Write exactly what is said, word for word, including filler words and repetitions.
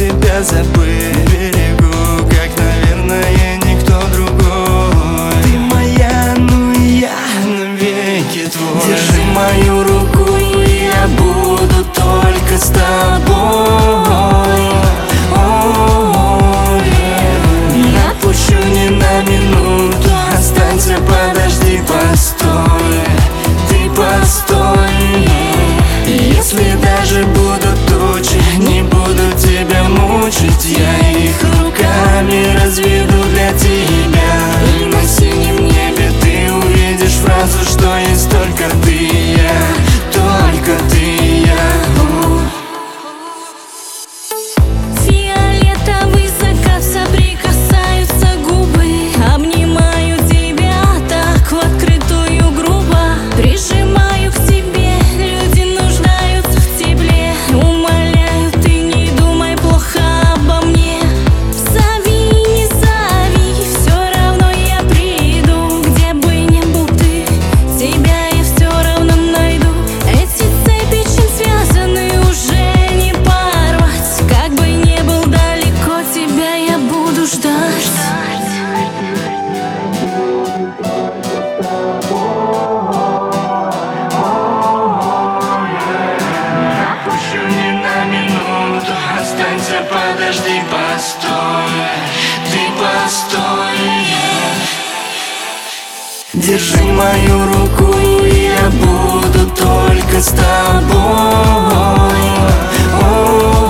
тебя забыть. Берегу, как, наверное, никто другой. Ты моя, ну и я навеки твой. Держи мою руку, и я буду только с тобой. О, не отпущу ни на минуту. Останься, подожди, постой. Ты постой. Если даже будут тучи, не буду тебя мучить. Я их руками разведу для тебя. И на синем небе ты увидишь фразу, что есть только ты и я, только ты и я. Фиолетовый закат, соприкасаются губы. Обнимаю тебя так в открытую грубо. Прижимаю к себе, люди нуждаются в тепле. Умоляю, ты не думай плохо обо мне. Зови, не зови, все равно я приду. Где бы ни был ты, тебя я все равно найду. Эти цепи, чем связаны, уже не порвать. Как бы ни был далеко, тебя я буду ждать. Отпущу ни на минуту. Останься, подожди, постой. Ты постой. Держи мою руку, и я буду только с тобой. О,